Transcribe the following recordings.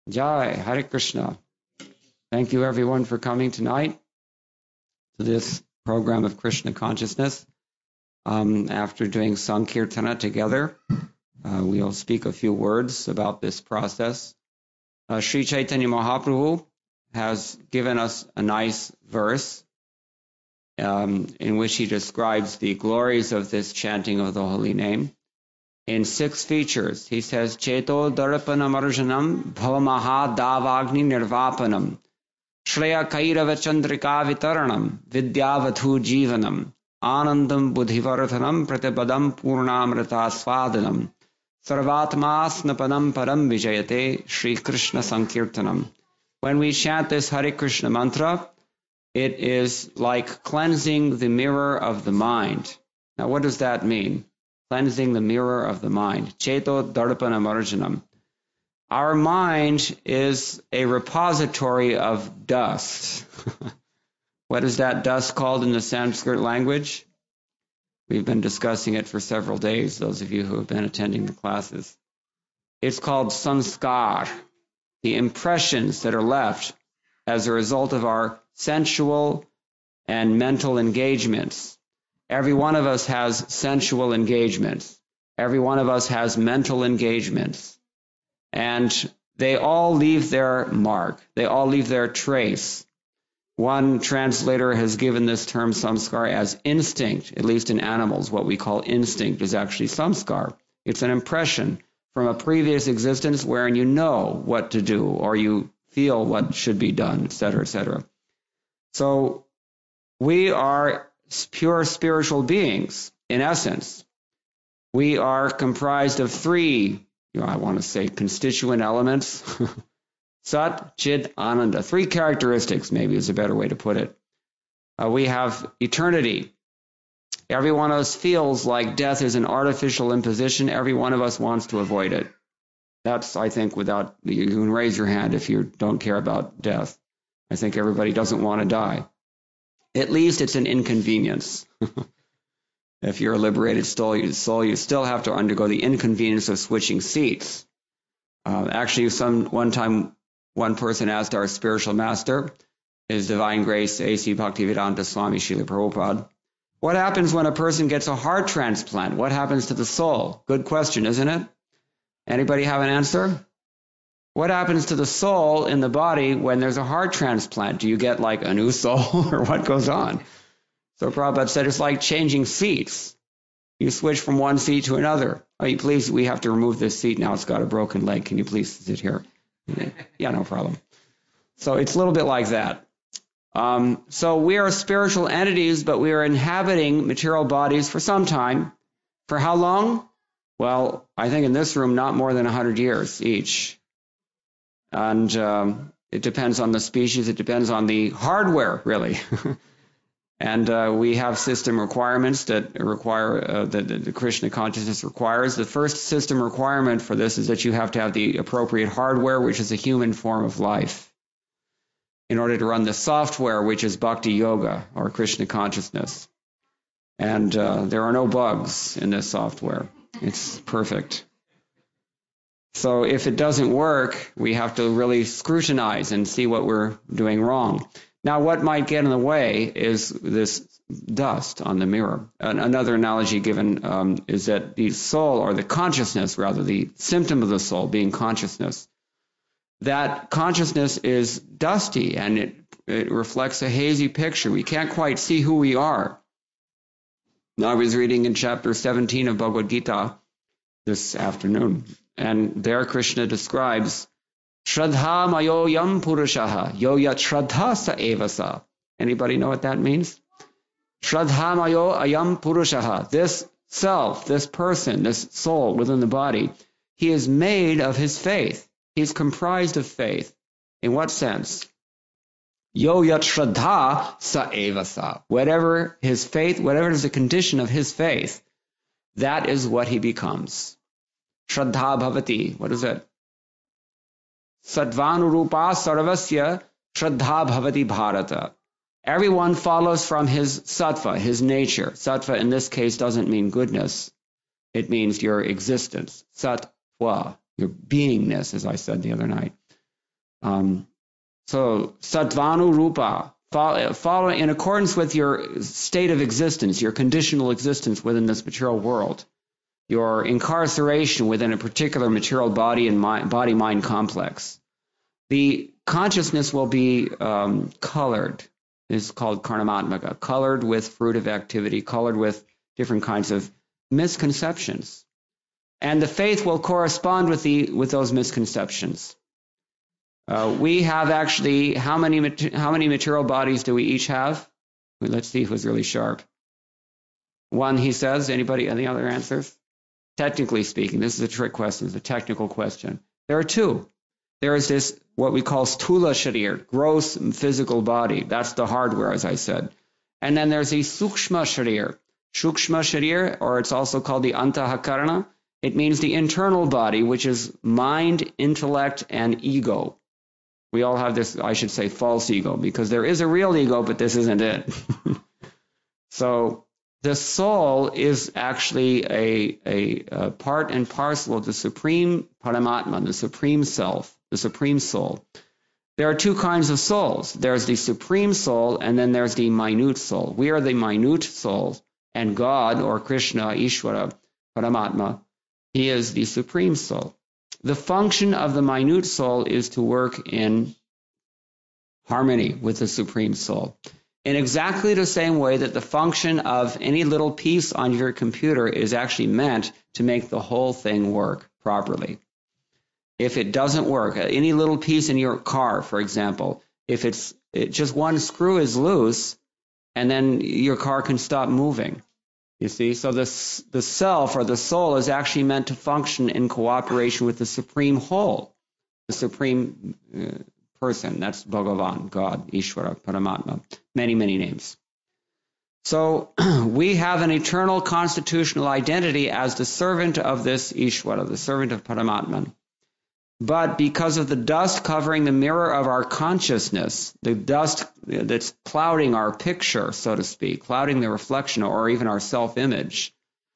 Jai, Hare Krishna. Thank you everyone for coming tonight to this program of Krishna consciousness. After doing Sankirtana together, we'll speak a few words about this process. Sri Chaitanya Mahaprabhu has given us a nice verse in which he describes the glories of this chanting of the holy name. In 6 features, he says, Cheto Darapanam Arjanam Bhavamaha Davagni Nirvapanam Shreya Kairava Chandrika Vitaranam Vidyavathu Jivanam Anandam Buddhivarathanam Pratibadam Purnamrita Swadanam Sarvatma Snapanam Param Vijayate Sri Krishna Sankirtanam. When we chant this Hare Krishna mantra, it is like cleansing the mirror of the mind. Now, what does that mean? Cleansing the mirror of the mind. Cheto Darpanam Arjanam. Our mind is a repository of dust. What is that dust called in the Sanskrit language? We've been discussing it for several days, those of you who have been attending the classes. It's called sanskar, the impressions that are left as a result of our sensual and mental engagements. Every one of us has sensual engagements. Every one of us has mental engagements. And they all leave their mark. They all leave their trace. One translator has given this term samskar as instinct, at least in animals. What we call instinct is actually samskar. It's an impression from a previous existence wherein you know what to do or you feel what should be done, etc., etc. So we are pure spiritual beings, in essence. We are comprised of 3, I want to say constituent elements. Sat, Chit, Ananda. 3 characteristics, maybe is a better way to put it. We have eternity. Every one of us feels like death is an artificial imposition. Every one of us wants to avoid it. That's, I think, without, you can raise your hand if you don't care about death. I think everybody doesn't want to die. At least it's an inconvenience. If you're a liberated soul, you still have to undergo the inconvenience of switching seats. Actually, one time, one person asked our spiritual master, His Divine Grace A.C. Bhaktivedanta Swami Srila Prabhupada, what happens when a person gets a heart transplant? What happens to the soul? Good question, isn't it? Anybody have an answer? What happens to the soul in the body when there's a heart transplant? Do you get like a new soul or what goes on? So Prabhupada said it's like changing seats. You switch from one seat to another. Oh, please, we have to remove this seat now. It's got a broken leg. Can you please sit here? Yeah, no problem. So it's a little bit like that. So we are spiritual entities, but we are inhabiting material bodies for some time. For how long? Well, I think in this room, not more than 100 years each. And it depends on the species. It depends on the hardware, really. And we have system requirements that require that the Krishna consciousness requires. The first system requirement for this is that you have to have the appropriate hardware, which is a human form of life, in order to run the software, which is Bhakti Yoga or Krishna consciousness. And there are no bugs in this software. It's perfect. So if it doesn't work, we have to really scrutinize and see what we're doing wrong. Now, what might get in the way is this dust on the mirror. Another analogy given is that the soul, or the consciousness, rather, the symptom of the soul being consciousness, that consciousness is dusty and it reflects a hazy picture. We can't quite see who we are. Now, I was reading in chapter 17 of Bhagavad Gita this afternoon, and there Krishna describes Shraddha mayo yam purushaha yo yat shraddha sa evasa. Anybody know what that means? Shraddha mayo ayam purushaha. This self, this person, this soul within the body, he is made of his faith. He's comprised of faith. In what sense? Yo yat shraddha sa evasa. Whatever his faith, whatever is the condition of his faith, that is what he becomes. Shraddha bhavati. What is it? Sattvanurupa sarvasya shraddha bhavati bharata. Everyone follows from his sattva, his nature. Sattva in this case doesn't mean goodness. It means your existence. Sattva, your beingness, as I said the other night. So sattvanu rupa, follow in accordance with your state of existence, your conditional existence within this material world, your incarceration within a particular material body and body-mind complex. The consciousness will be colored. It's called karnamatmaka, colored with fruitive activity, colored with different kinds of misconceptions. And the faith will correspond with those misconceptions. We have actually, how many material bodies do we each have? Let's see who's really sharp. One, he says. Anybody, any other answers? Technically speaking, this is a trick question. It's a technical question. There are two. There is this, what we call sthula sharir, gross physical body. That's the hardware, as I said. And then there's the sukshma sharir. Sukshma sharir, or it's also called the antahakarana. It means the internal body, which is mind, intellect, and ego. We all have this, I should say, false ego, because there is a real ego, but this isn't it. So the soul is actually a part and parcel of the supreme Paramatma, the supreme self, the supreme soul. There are two kinds of souls. There's the supreme soul, and then there's the minute soul. We are the minute soul, and God, or Krishna, Ishvara, Paramatma, he is the supreme soul. The function of the minute soul is to work in harmony with the supreme soul, in exactly the same way that the function of any little piece on your computer is actually meant to make the whole thing work properly. If it doesn't work, any little piece in your car, for example, if just one screw is loose, and then your car can stop moving. You see, so the self or the soul is actually meant to function in cooperation with the supreme whole, the supreme person. That's Bhagavan, God, Ishvara, Paramatma, many, many names. So we have an eternal constitutional identity as the servant of this Ishvara, the servant of Paramatman. But because of the dust covering the mirror of our consciousness, the dust that's clouding our picture, so to speak, clouding the reflection or even our self-image,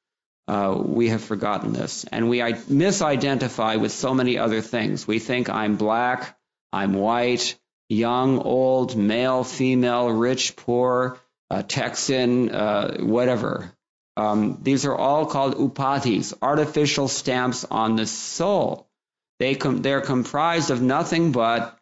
we have forgotten this. And we misidentify with so many other things. We think I'm black, I'm white, young, old, male, female, rich, poor, Texan, whatever. These are all called upadhis, artificial stamps on the soul. They're comprised of nothing but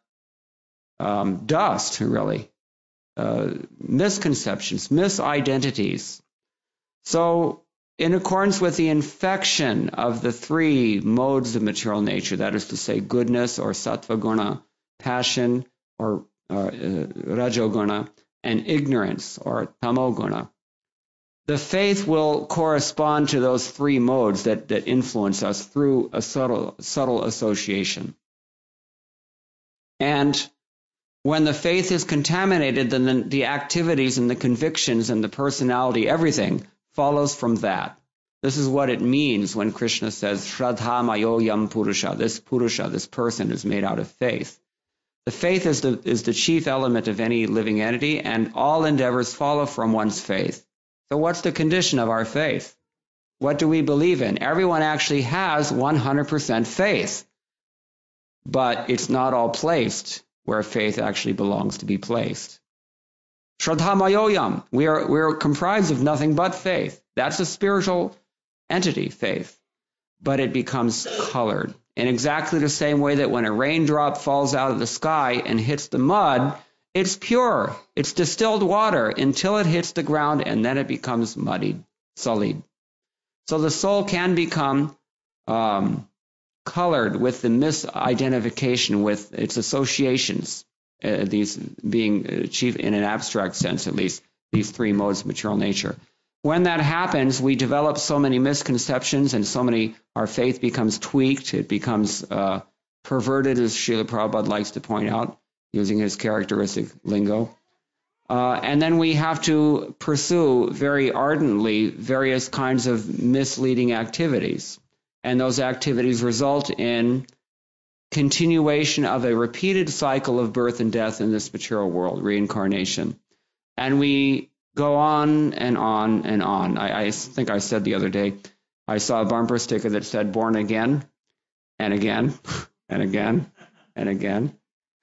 dust, really, misconceptions, misidentities. So in accordance with the infection of the three modes of material nature, that is to say goodness or sattva guna, passion or rajoguna, and ignorance or tamoguna, the faith will correspond to those three modes that influence us through a subtle association. And when the faith is contaminated, then the activities and the convictions and the personality, everything follows from that. This is what it means when Krishna says, Shraddha Mayoyam Purusha, this person is made out of faith. The faith is the chief element of any living entity, and all endeavors follow from one's faith. So what's the condition of our faith? What do we believe in? Everyone actually has 100% faith, but it's not all placed where faith actually belongs to be placed. Shraddha Mayoyam, we're comprised of nothing but faith. That's a spiritual entity, faith, but it becomes colored in exactly the same way that when a raindrop falls out of the sky and hits the mud, it's pure. It's distilled water until it hits the ground, and then it becomes muddied, sullied. So the soul can become colored with the misidentification with its associations, these being achieved in an abstract sense, at least, these three modes of material nature. When that happens, we develop so many misconceptions and our faith becomes tweaked, it becomes perverted, as Srila Prabhupada likes to point out, using his characteristic lingo. And then we have to pursue very ardently various kinds of misleading activities. And those activities result in continuation of a repeated cycle of birth and death in this material world, reincarnation. And we go on and on and on. I think I said the other day, I saw a bumper sticker that said born again and again and again and again.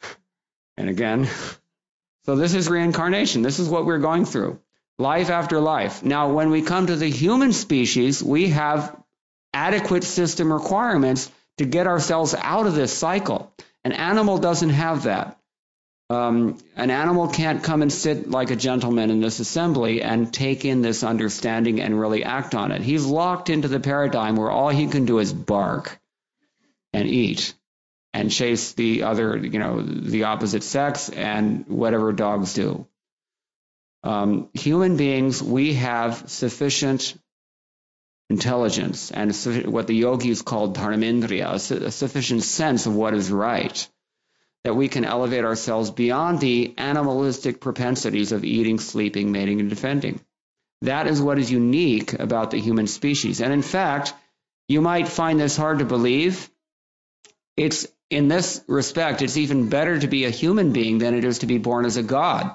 and again. So this is reincarnation. This is what we're going through, life after life. Now, when we come to the human species, we have adequate system requirements to get ourselves out of this cycle. An animal doesn't have that. An animal can't come and sit like a gentleman in this assembly and take in this understanding and really act on it. He's locked into the paradigm where all he can do is bark and eat and chase the other, the opposite sex and whatever dogs do. Human beings, we have sufficient intelligence and what the yogis call dharmendriya, a sufficient sense of what is right, that we can elevate ourselves beyond the animalistic propensities of eating, sleeping, mating, and defending. That is what is unique about the human species. And in fact, you might find this hard to believe. It's in this respect, it's even better to be a human being than it is to be born as a god.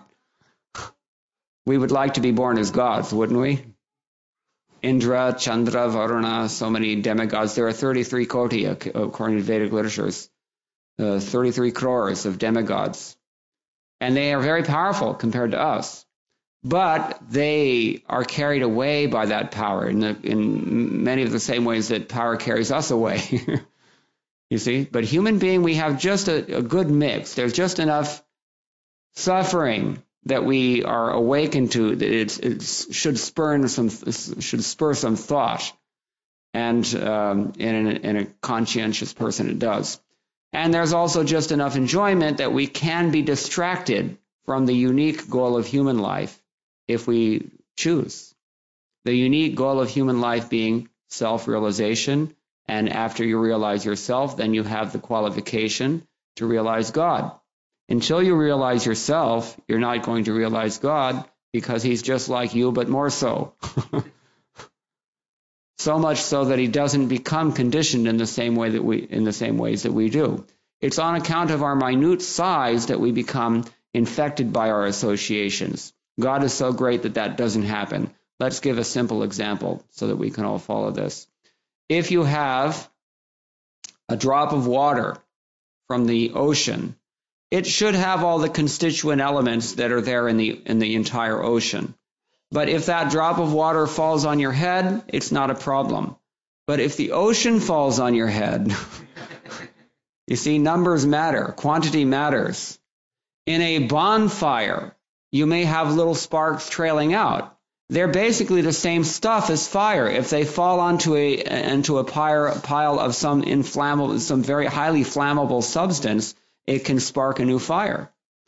We would like to be born as gods, wouldn't we? Indra, Chandra, Varuna, so many demigods. There are 33 koti, according to Vedic literatures, 33 crores of demigods. And they are very powerful compared to us. But they are carried away by that power in many of the same ways that power carries us away. You see? But human being, we have just a good mix. There's just enough suffering that we are awakened to, that it should spur some thought, and in a conscientious person it does. And there's also just enough enjoyment that we can be distracted from the unique goal of human life if we choose. The unique goal of human life being self-realization, and after you realize yourself, then you have the qualification to realize God. Until you realize yourself, you're not going to realize God, because he's just like you, but more so. So much so that he doesn't become conditioned in the same ways that we do. It's on account of our minute size that we become infected by our associations. God is so great that that doesn't happen. Let's give a simple example so that we can all follow this. If you have a drop of water from the ocean, it should have all the constituent elements that are there in the entire ocean. But if that drop of water falls on your head, it's not a problem. But if the ocean falls on your head, you see, numbers matter, quantity matters. In a bonfire, you may have little sparks trailing out. They're basically the same stuff as fire. If they fall onto a pile of some very highly flammable substance, it can spark a new fire.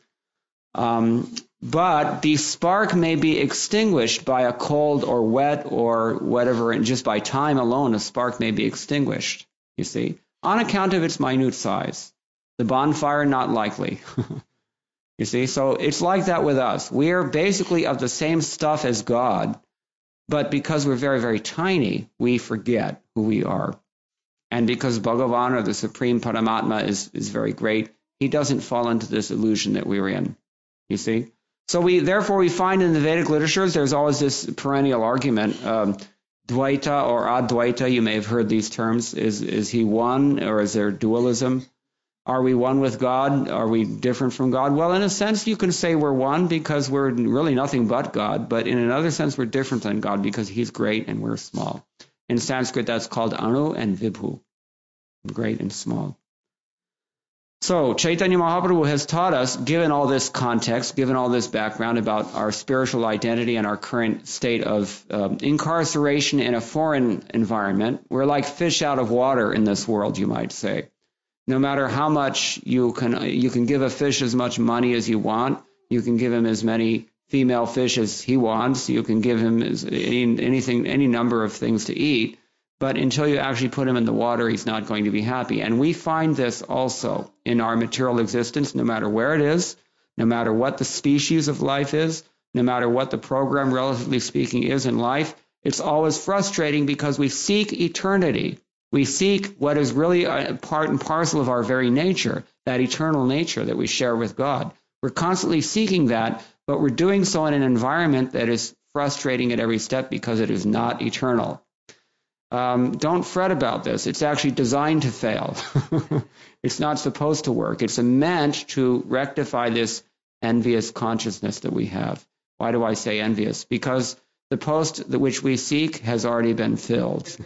But the spark may be extinguished by a cold or wet or whatever, and just by time alone, a spark may be extinguished, you see, on account of its minute size. The bonfire, not likely. You see, so it's like that with us. We are basically of the same stuff as God, but because we're very, very tiny, we forget who we are. And because Bhagavan, or the Supreme Paramatma, is very great, he doesn't fall into this illusion that we're in, you see. So therefore we find in the Vedic literatures there's always this perennial argument, Dvaita or Advaita, you may have heard these terms. Is he one, or is there dualism? Are we one with God? Are we different from God? Well, in a sense, you can say we're one because we're really nothing but God, but in another sense, we're different than God because he's great and we're small. In Sanskrit, that's called Anu and Vibhu, great and small. So Chaitanya Mahaprabhu has taught us, given all this context, given all this background about our spiritual identity and our current state of incarceration in a foreign environment, we're like fish out of water in this world, you might say. No matter how much you can give a fish as much money as you want, you can give him as many female fish as he wants, you can give him any number of things to eat, but until you actually put him in the water, he's not going to be happy. And we find this also in our material existence, no matter where it is, no matter what the species of life is, no matter what the program, relatively speaking, is in life. It's always frustrating because we seek eternity. We seek what is really a part and parcel of our very nature, that eternal nature that we share with God. We're constantly seeking that, but we're doing so in an environment that is frustrating at every step because it is not eternal. Don't fret about this. It's actually designed to fail. It's not supposed to work. It's meant to rectify this envious consciousness that we have. Why do I say envious? Because the post that which we seek has already been filled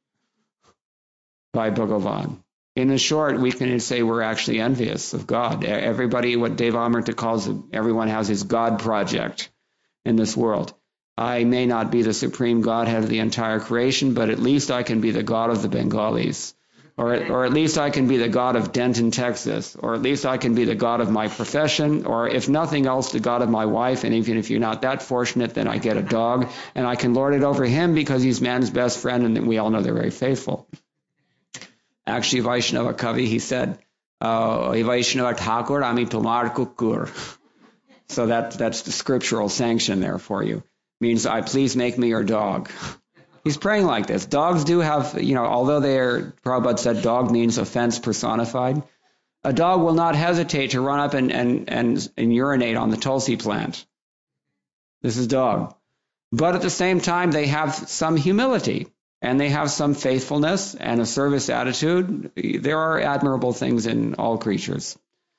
by Bhagavan. In short, we can say we're actually envious of God. Everybody, what Devamrita calls it, everyone has his God project in this world. I may not be the supreme Godhead of the entire creation, but at least I can be the God of the Bengalis. Or at least I can be the God of Denton, Texas. Or at least I can be the God of my profession. Or if nothing else, the God of my wife. And even if you're not that fortunate, then I get a dog. And I can lord it over him because he's man's best friend, and we all know they're very faithful. Actually, Vaishnava Kavi, he said, Vaishnava Thakur, Ami Tomar Kukur. So that's the scriptural sanction there for you. Means, I please make me your dog. He's praying like this. Dogs do have, although Prabhupada said dog means offense personified, a dog will not hesitate to run up and urinate on the tulsi plant. This is dog. But at the same time, they have some humility and they have some faithfulness and a service attitude. There are admirable things in all creatures.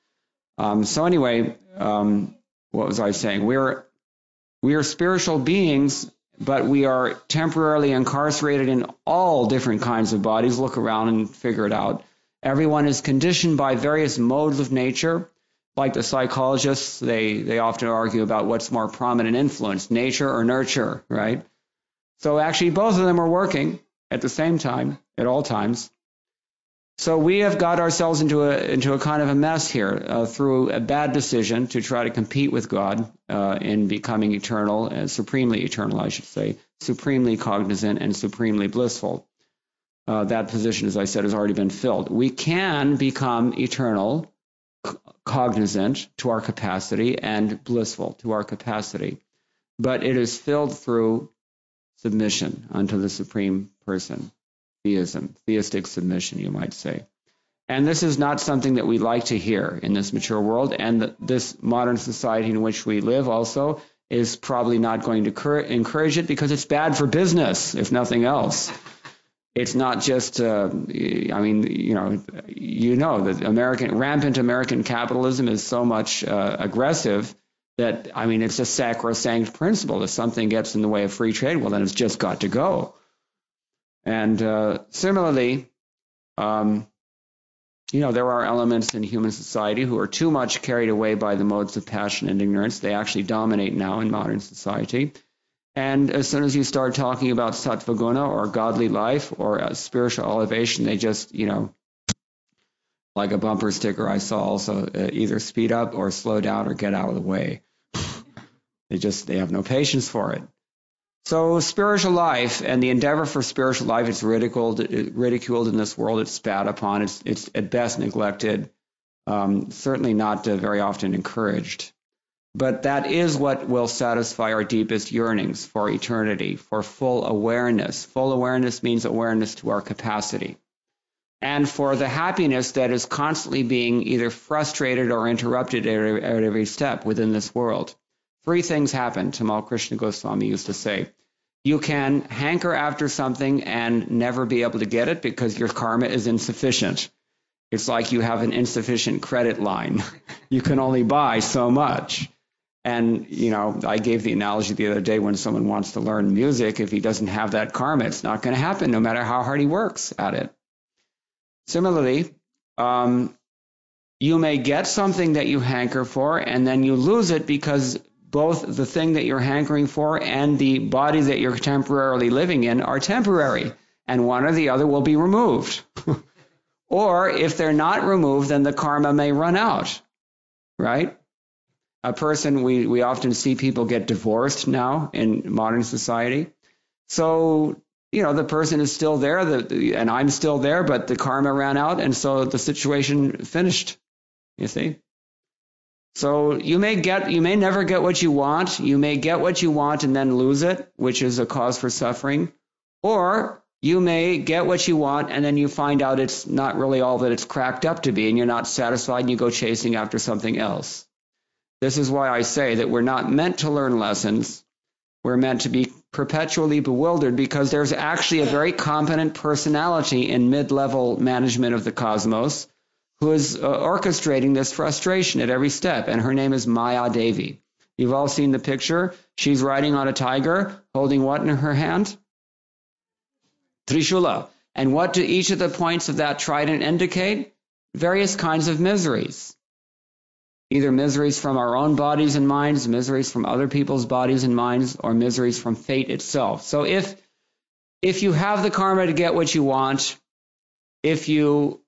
So anyway, what was I saying? We are spiritual beings, but we are temporarily incarcerated in all different kinds of bodies. Look around and figure it out. Everyone is conditioned by various modes of nature. Like the psychologists, they often argue about what's more prominent influence, nature or nurture, right? So actually both of them are working at the same time, at all times. So we have got ourselves into a kind of a mess here through a bad decision to try to compete with God in becoming eternal, supremely eternal, I should say, supremely cognizant and supremely blissful. That position, as I said, has already been filled. We can become eternal, cognizant to our capacity, and blissful to our capacity. But it is filled through submission unto the Supreme Person. Theism, theistic submission, you might say. And this is not something that we like to hear in this mature world, and this modern society in which we live also is probably not going to encourage it because it's bad for business, if nothing else. It's not just, that rampant American capitalism is so much aggressive that, it's a sacrosanct principle. If something gets in the way of free trade, well, then it's just got to go. And similarly, there are elements in human society who are too much carried away by the modes of passion and ignorance. They actually dominate now in modern society. And as soon as you start talking about sattva guna or godly life or spiritual elevation, they just, like a bumper sticker I saw also, either speed up or slow down or get out of the way. They have no patience for it. So spiritual life and the endeavor for spiritual life is ridiculed in this world. It's spat upon. It's at best neglected, certainly not very often encouraged. But that is what will satisfy our deepest yearnings for eternity, for full awareness. Full awareness means awareness to our capacity. And for the happiness that is constantly being either frustrated or interrupted at every step within this world. Three things happen, Tamal Krishna Goswami used to say. You can hanker after something and never be able to get it because your karma is insufficient. It's like you have an insufficient credit line. You can only buy so much. And, I gave the analogy the other day when someone wants to learn music, if he doesn't have that karma, it's not going to happen no matter how hard he works at it. Similarly, you may get something that you hanker for and then you lose it because both the thing that you're hankering for and the body that you're temporarily living in are temporary, and one or the other will be removed. Or if they're not removed, then the karma may run out, right? A person, we often see people get divorced now in modern society. So, the person is still there, and I'm still there, but the karma ran out, and so the situation finished, you see? So you may never get what you want. You may get what you want and then lose it, which is a cause for suffering. Or you may get what you want and then you find out it's not really all that it's cracked up to be and you're not satisfied and you go chasing after something else. This is why I say that we're not meant to learn lessons. We're meant to be perpetually bewildered because there's actually a very competent personality in mid-level management of the cosmos who is orchestrating this frustration at every step, and her name is Maya Devi. You've all seen the picture. She's riding on a tiger, holding what in her hand? Trishula. And what do each of the points of that trident indicate? Various kinds of miseries. Either miseries from our own bodies and minds, miseries from other people's bodies and minds, or miseries from fate itself. So if you have the karma to get what you want, if you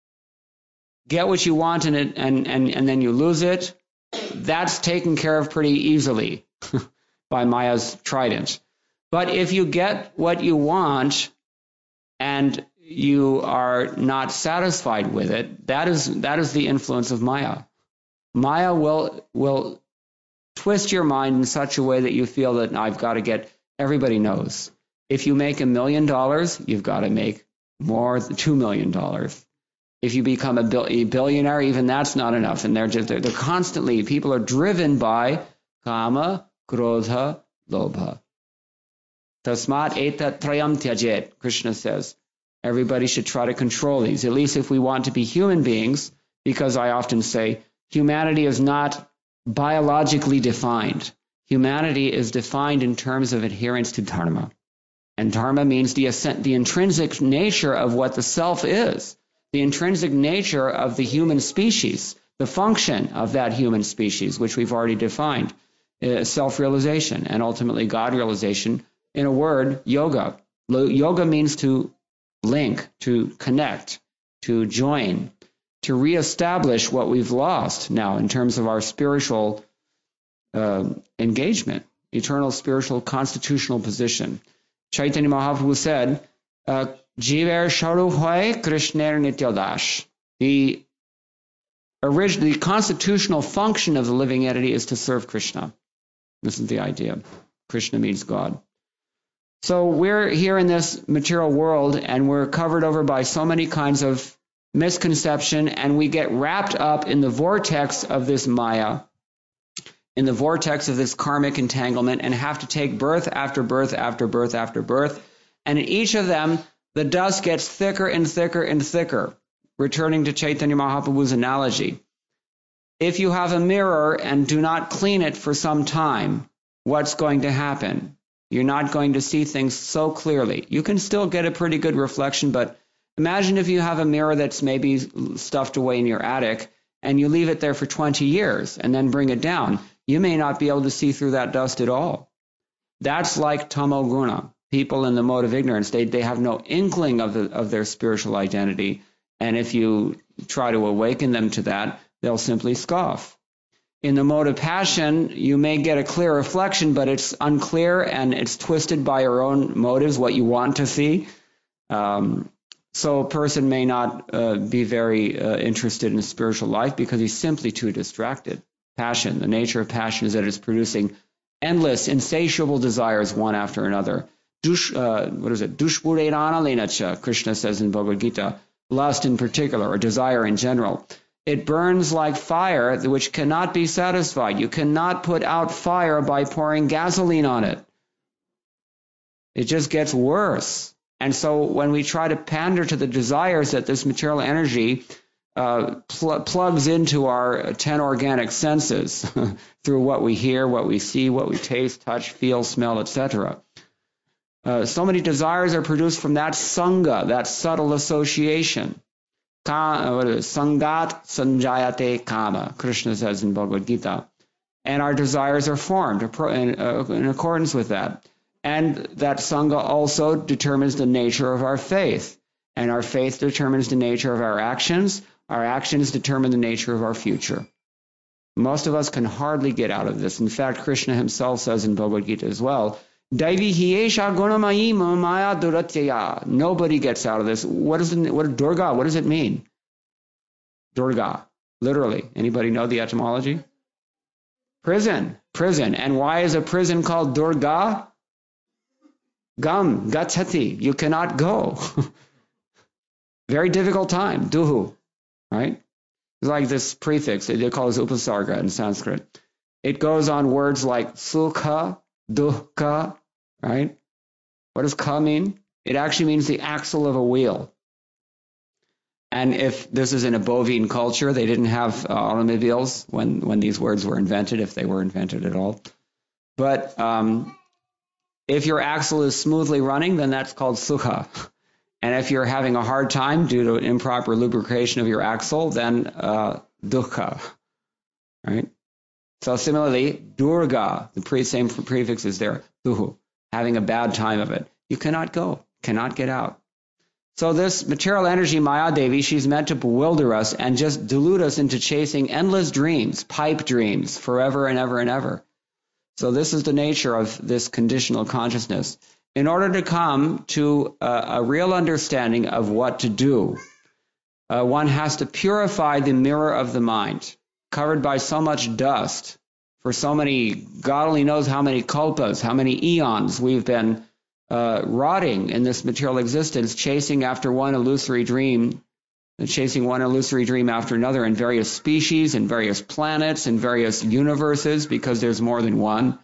get what you want and then you lose it, that's taken care of pretty easily by Maya's trident. But if you get what you want and you are not satisfied with it, that is the influence of Maya. Maya will twist your mind in such a way that you feel that I've got to get, everybody knows. If you make $1 million, you've got to make more than $2 million. If you become a billionaire, even that's not enough. And they're constantly, people are driven by kama, krodha, lobha. Tasmat etat trayam tyajet, Krishna says. Everybody should try to control these, at least if we want to be human beings, because I often say humanity is not biologically defined. Humanity is defined in terms of adherence to dharma. And dharma means the intrinsic nature of what the self is, the intrinsic nature of the human species, the function of that human species, which we've already defined, self-realization and ultimately God-realization. In a word, yoga. Yoga means to link, to connect, to join, to reestablish what we've lost now in terms of our spiritual engagement, eternal spiritual constitutional position. Chaitanya Mahaprabhu said, Jiver Sharu Hoy Krishner Nityodash. The constitutional function of the living entity is to serve Krishna. This is the idea. Krishna means God. So we're here in this material world, and we're covered over by so many kinds of misconception, and we get wrapped up in the vortex of this Maya, in the vortex of this karmic entanglement, and have to take birth after birth after birth after birth. And in each of them, the dust gets thicker and thicker and thicker. Returning to Chaitanya Mahaprabhu's analogy, if you have a mirror and do not clean it for some time, what's going to happen? You're not going to see things so clearly. You can still get a pretty good reflection, but imagine if you have a mirror that's maybe stuffed away in your attic and you leave it there for 20 years and then bring it down. You may not be able to see through that dust at all. That's like tamoguna. People in the mode of ignorance, they have no inkling of their spiritual identity. And if you try to awaken them to that, they'll simply scoff. In the mode of passion, you may get a clear reflection, but it's unclear and it's twisted by your own motives, what you want to see. So a person may not be very interested in spiritual life because he's simply too distracted. Passion, the nature of passion is that it's producing endless, insatiable desires one after another. Dushpurerana lenacha, Krishna says in Bhagavad Gita, lust in particular, or desire in general. It burns like fire, which cannot be satisfied. You cannot put out fire by pouring gasoline on it. It just gets worse. And so when we try to pander to the desires that this material energy plugs into our 10 organic senses through what we hear, what we see, what we taste, touch, feel, smell, etc. So many desires are produced from that sangha, that subtle association. Sangat sanjayate kama, Krishna says in Bhagavad Gita. And our desires are formed in accordance with that. And that sangha also determines the nature of our faith. And our faith determines the nature of our actions. Our actions determine the nature of our future. Most of us can hardly get out of this. In fact, Krishna himself says in Bhagavad Gita as well, Daivi hiyesha gunamayi maya duratyaya. Nobody gets out of this. What is Durga? What does it mean? Durga, literally. Anybody know the etymology? Prison. And why is a prison called Durga? Gam, gachati. You cannot go. Very difficult time. Duhu. Right? It's like this prefix. They call this upasarga in Sanskrit. It goes on words like sukha, dukkha, right? What does ka mean? It actually means the axle of a wheel. And if this is in a bovine culture, they didn't have automobiles when these words were invented, if they were invented at all. But if your axle is smoothly running, then that's called sukha. And if you're having a hard time due to improper lubrication of your axle, then dukkha, right? So similarly, durga, the same prefix is there, duhu, having a bad time of it. You cannot go, cannot get out. So this material energy, Maya Devi, she's meant to bewilder us and just dilute us into chasing endless dreams, pipe dreams, forever and ever and ever. So this is the nature of this conditional consciousness. In order to come to a real understanding of what to do, one has to purify the mirror of the mind, covered by so much dust, for so many, God only knows how many kalpas, how many eons we've been rotting in this material existence, chasing after one illusory dream, and chasing one illusory dream after another in various species, in various planets, in various universes, because there's more than one.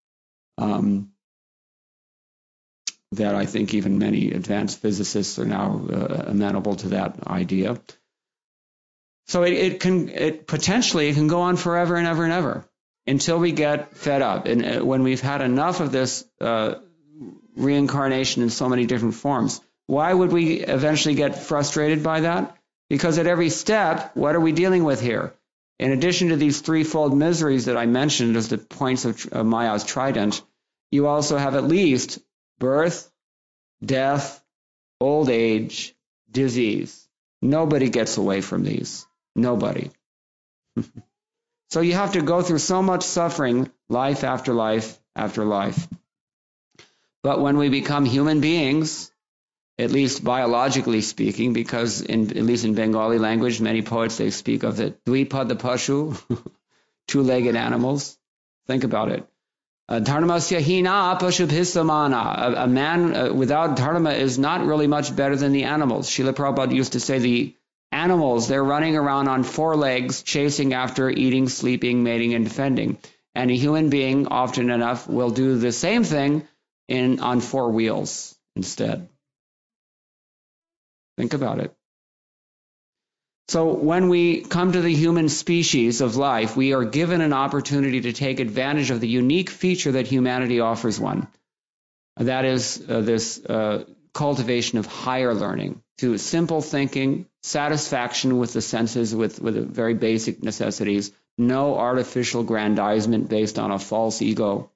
That I think even many advanced physicists are now amenable to that idea. So it potentially can go on forever and ever and ever until we get fed up. And when we've had enough of this reincarnation in so many different forms, why would we eventually get frustrated by that? Because at every step, what are we dealing with here? In addition to these threefold miseries that I mentioned as the points of Maya's trident, you also have at least birth, death, old age, disease. Nobody gets away from these. Nobody. So you have to go through so much suffering, life after life after life. But when we become human beings, at least biologically speaking, because at least in Bengali language, many poets, they speak of the dvipada pashu, two-legged animals. Think about it. Dharmasya hina pashubhisamana. A man without dharma is not really much better than the animals. Srila Prabhupada used to say the animals, they're running around on four legs, chasing after eating, sleeping, mating, and defending. And a human being, often enough, will do the same thing on four wheels instead. Think about it. So when we come to the human species of life, we are given an opportunity to take advantage of the unique feature that humanity offers one. That is this cultivation of higher learning, to simple thinking, satisfaction with the senses, with very basic necessities, no artificial grandizement based on a false ego,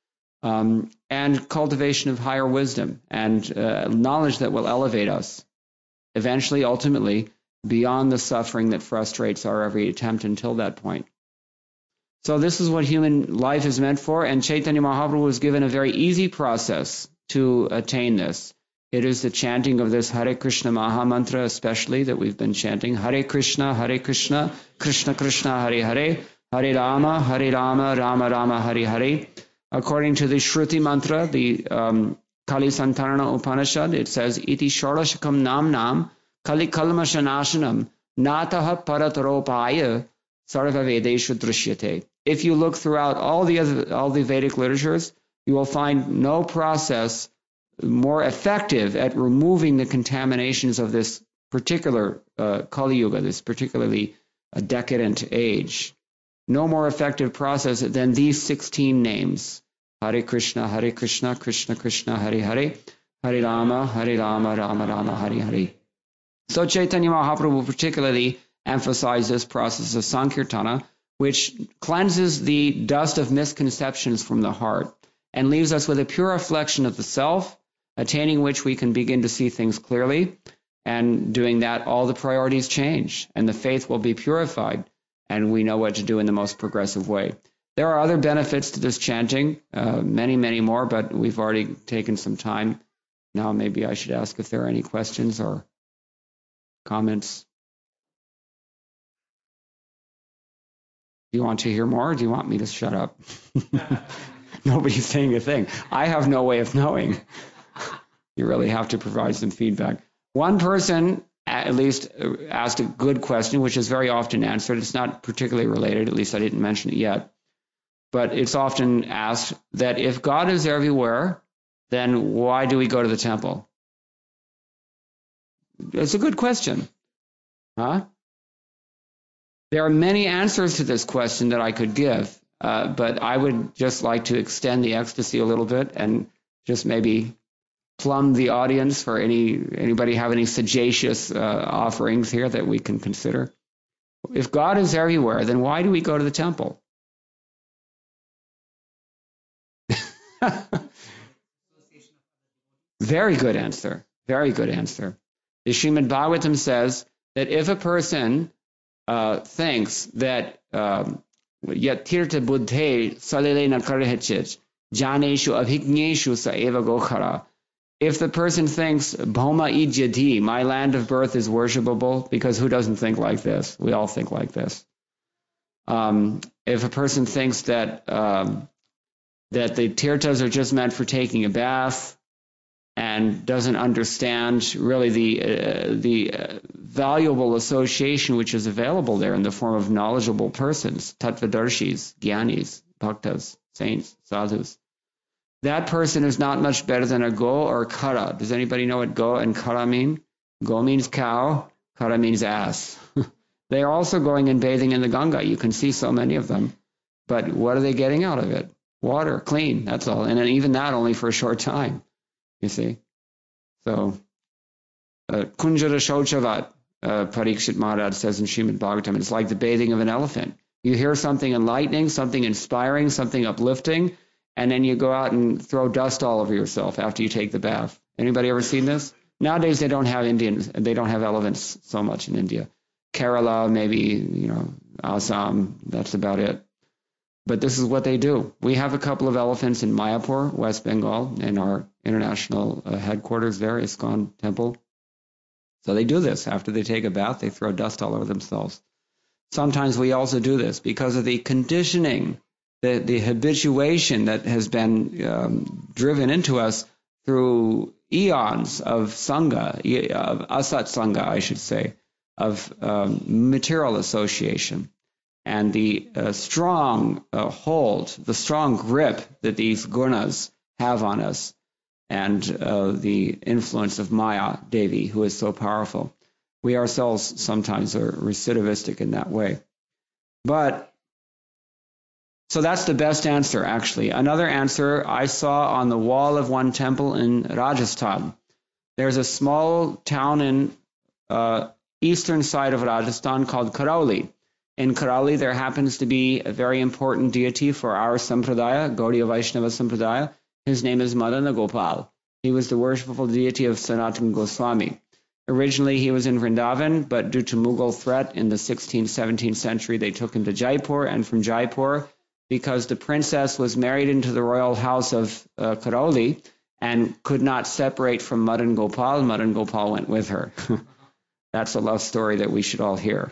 and cultivation of higher wisdom and knowledge that will elevate us, eventually, ultimately, beyond the suffering that frustrates our every attempt until that point. So this is what human life is meant for, and Chaitanya Mahaprabhu was given a very easy process to attain this. It is the chanting of this Hare Krishna Maha Mantra, especially, that we've been chanting. Hare Krishna, Krishna Krishna, Hare Hare, Hare Rama, Rama Rama, Hare Hare. According to the Shruti mantra, the Kali Santarana Upanishad, it says, Iti Shorashakam Nam Nam, Kali Kalmashanashanam, Nataha Parataropaya, Sarva Vedeshu Drishyate. If you look throughout all the Vedic literatures, you will find no process more effective at removing the contaminations of this particular Kali Yuga, this particularly decadent age. No more effective process than these 16 names. Hare Krishna, Krishna Krishna, Hare Hare, Hare Rama, Rama Rama, Hare Hare. So Chaitanya Mahaprabhu particularly emphasized this process of Sankirtana, which cleanses the dust of misconceptions from the heart and leaves us with a pure reflection of the self, attaining which we can begin to see things clearly. And doing that, all the priorities change, and the faith will be purified, and we know what to do in the most progressive way. There are other benefits to this chanting, many, many more, but we've already taken some time. Now maybe I should ask if there are any questions or comments. Do you want to hear more, or do you want me to shut up? Nobody's saying a thing. I have no way of knowing. You really have to provide some feedback. One person at least asked a good question, which is very often answered. It's not particularly related, at least I didn't mention it yet. But it's often asked that if God is everywhere, then why do we go to the temple? It's a good question. Huh? There are many answers to this question that I could give, but I would just like to extend the ecstasy a little bit and just maybe plumb the audience for anybody have any sagacious offerings here that we can consider. If God is everywhere, then why do we go to the temple? Very good answer. Very good answer. The Srimad Bhagavatam says that if a person thinks that yatirtha buddhe salilena karahachit janeshu abhigneshu sa eva gokhara. If the person thinks bhoma idyati, my land of birth is worshipable, because who doesn't think like this? We all think like this. If a person thinks that that the tirthas are just meant for taking a bath, and doesn't understand really the valuable association which is available there in the form of knowledgeable persons, tattvadarshis, gyanis, bhaktas, saints, sadhus. That person is not much better than a go or a kara. Does anybody know what go and kara mean? Go means cow, kara means ass. They are also going and bathing in the Ganga. You can see so many of them. But what are they getting out of it? Water, clean, that's all. And even that only for a short time. You see? So, Kunjara Shauchavat, Parikshit Maharaj says in Srimad Bhagavatam, it's like the bathing of an elephant. You hear something enlightening, something inspiring, something uplifting, and then you go out and throw dust all over yourself after you take the bath. Anybody ever seen this? Nowadays they don't have elephants so much in India. Kerala, maybe, Assam, that's about it. But this is what they do. We have a couple of elephants in Mayapur, West Bengal, in our international headquarters there, ISKCON temple. So they do this. After they take a bath, they throw dust all over themselves. Sometimes we also do this because of the conditioning, the habituation that has been driven into us through eons of sangha, of asat sangha, I should say, of material association. And the strong hold, the strong grip that these gunas have on us, and the influence of Maya Devi, who is so powerful. We ourselves sometimes are recidivistic in that way. But, so that's the best answer, actually. Another answer I saw on the wall of one temple in Rajasthan. There's a small town in eastern side of Rajasthan called Karauli. In Karauli, there happens to be a very important deity for our Sampradaya, Gaudiya Vaishnava Sampradaya. His name is Madana Gopal. He was the worshipful deity of Sanatana Goswami. Originally, he was in Vrindavan, but due to Mughal threat in the 16th, 17th century, they took him to Jaipur, and from Jaipur, because the princess was married into the royal house of Karauli and could not separate from Madan Gopal went with her. That's a love story that we should all hear.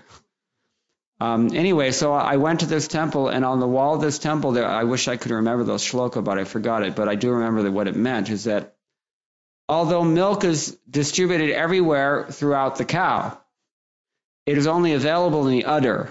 Anyway, so I went to this temple, and on the wall of this temple, there, I wish I could remember the shloka, but I forgot it. But I do remember that what it meant is that although milk is distributed everywhere throughout the cow, it is only available in the udder.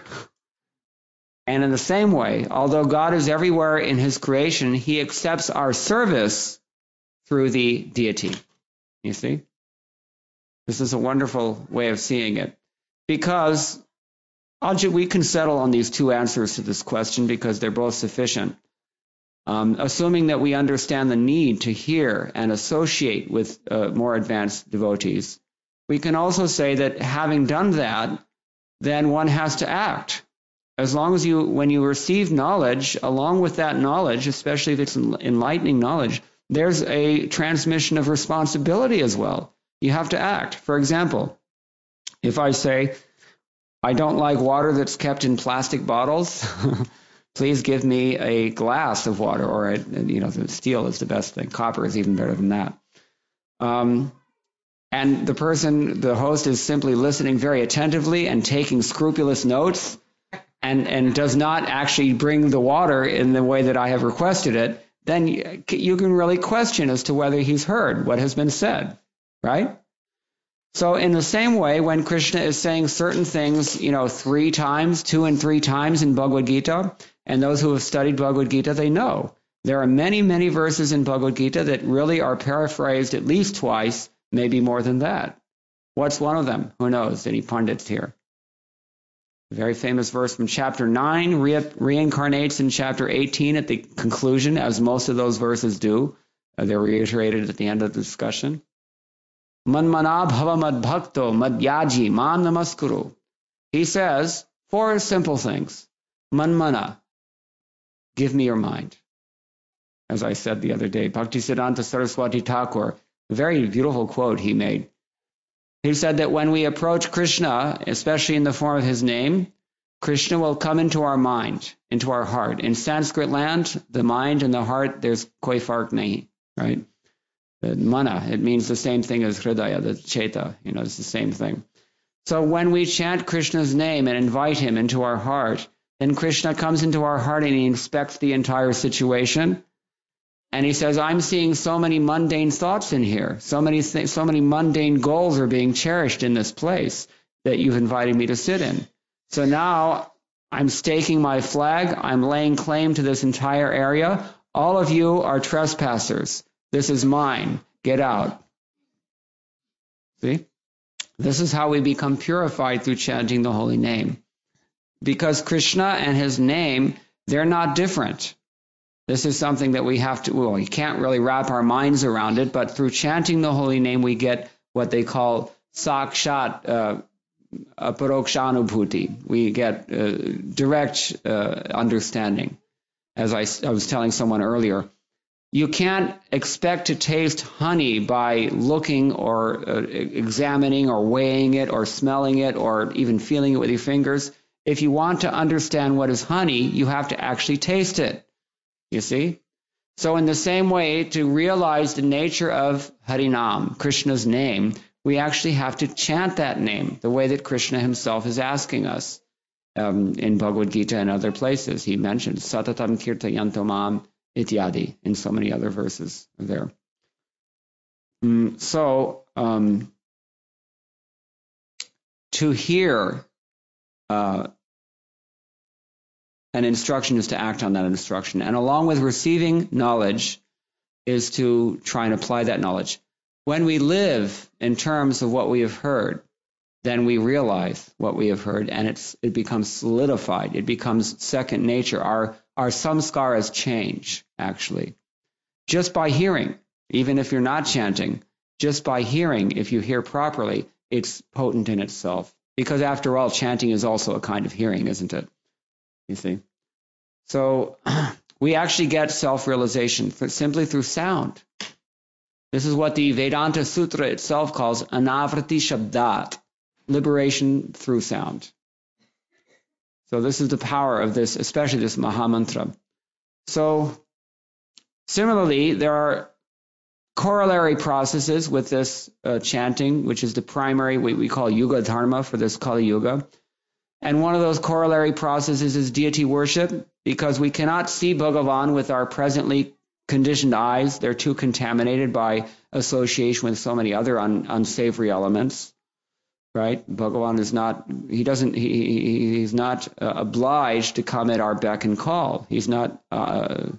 And in the same way, although God is everywhere in his creation, he accepts our service through the deity. You see? This is a wonderful way of seeing it. Because we can settle on these two answers to this question because they're both sufficient. Assuming that we understand the need to hear and associate with more advanced devotees, we can also say that having done that, then one has to act. As long as when you receive knowledge, along with that knowledge, especially if it's enlightening knowledge, there's a transmission of responsibility as well. You have to act. For example, if I say, I don't like water that's kept in plastic bottles. Please give me a glass of water, or the steel is the best thing. Copper is even better than that. And the host is simply listening very attentively and taking scrupulous notes, and does not actually bring the water in the way that I have requested it. Then you can really question as to whether he's heard what has been said, right? So in the same way, when Krishna is saying certain things, 3 times, 2 and 3 times in Bhagavad Gita, and those who have studied Bhagavad Gita, they know There are many, many verses in Bhagavad Gita that really are paraphrased at least twice, maybe more than that. What's one of them? Who knows? Any pundits here? A very famous verse from chapter 9 reincarnates in chapter 18 at the conclusion, as most of those verses do. They're reiterated at the end of the discussion. Manmana bhava madbhakto madhyaji mam namaskuru. He says 4 simple things. Manmana, give me your mind. As I said the other day, Bhaktisiddhanta Saraswati Thakur, a very beautiful quote he made. He said that when we approach Krishna, especially in the form of his name, Krishna will come into our mind, into our heart. In Sanskrit land, the mind and the heart, there's koi fark nahi, right? The mana, it means the same thing as hridaya, the cheta, it's the same thing. So when we chant Krishna's name and invite him into our heart, then Krishna comes into our heart and he inspects the entire situation. And he says, I'm seeing so many mundane thoughts in here. So many mundane goals are being cherished in this place that you've invited me to sit in. So now I'm staking my flag. I'm laying claim to this entire area. All of you are trespassers. This is mine. Get out. See? This is how we become purified through chanting the holy name. Because Krishna and his name, they're not different. This is something that we have to, we can't really wrap our minds around it, but through chanting the holy name, we get what they call sakshat aparokshanubhuti. We get direct understanding. As I was telling someone earlier, you can't expect to taste honey by looking or examining or weighing it or smelling it or even feeling it with your fingers. If you want to understand what is honey, you have to actually taste it. You see? So in the same way, to realize the nature of Harinam, Krishna's name, we actually have to chant that name the way that Krishna himself is asking us. In Bhagavad Gita and other places, he mentions Satatam Kirtayanto Mam Ityadi in so many other verses there. To hear an instruction is to act on that instruction. And along with receiving knowledge is to try and apply that knowledge. When we live in terms of what we have heard, then we realize what we have heard, and it becomes solidified. It becomes second nature. Our samskaras change, actually. Just by hearing, even if you're not chanting, just by hearing, if you hear properly, it's potent in itself. Because after all, chanting is also a kind of hearing, isn't it? You see? So we actually get self-realization simply through sound. This is what the Vedanta Sutra itself calls anavriti shabdat, liberation through sound. So this is the power of this, especially this Mahamantra. So similarly, there are corollary processes with this chanting, which is the primary, what we call Yuga Dharma for this Kali Yuga. And one of those corollary processes is deity worship, because we cannot see Bhagavan with our presently conditioned eyes. They're too contaminated by association with so many other unsavory elements, right? Bhagavan is not, he's not obliged to come at our beck and call. He's not doesn't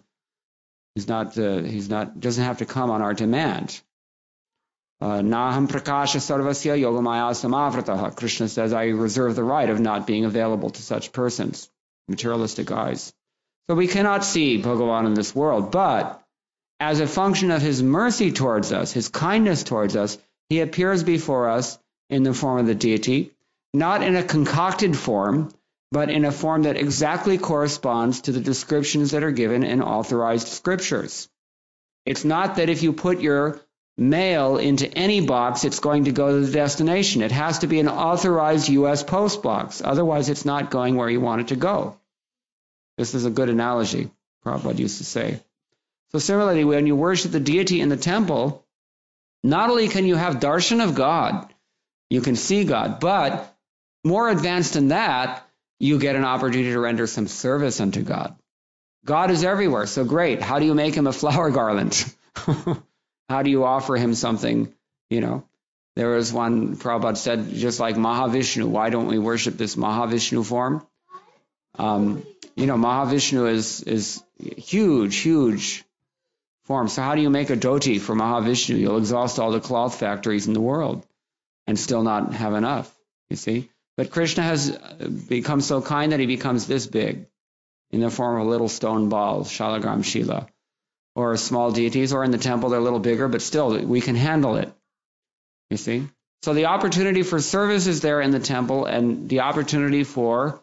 have to come on our demand. Naham prakasha sarvasya yogamaya samavrataha. Krishna says, I reserve the right of not being available to such persons, materialistic eyes. So we cannot see Bhagavan in this world, but as a function of his mercy towards us, his kindness towards us, he appears before us in the form of the deity, not in a concocted form, but in a form that exactly corresponds to the descriptions that are given in authorized scriptures. It's not that if you put your mail into any box, it's going to go to the destination. It has to be an authorized U.S. post box. Otherwise, it's not going where you want it to go. This is a good analogy, Prabhupada used to say. So similarly, when you worship the deity in the temple, not only can you have darshan of God, you can see God, but more advanced than that, you get an opportunity to render some service unto God. God is everywhere, so great. How do you make him a flower garland? How do you offer him something, There was one, Prabhupada said, just like Mahavishnu, why don't we worship this Mahavishnu form? Mahavishnu is huge, huge form. So how do you make a dhoti for Mahavishnu? You'll exhaust all the cloth factories in the world and still not have enough, you see. But Krishna has become so kind that he becomes this big in the form of a little stone ball, Shalagram Shila, or small deities, or in the temple they're a little bigger, but still we can handle it, you see. So the opportunity for service is there in the temple, and the opportunity for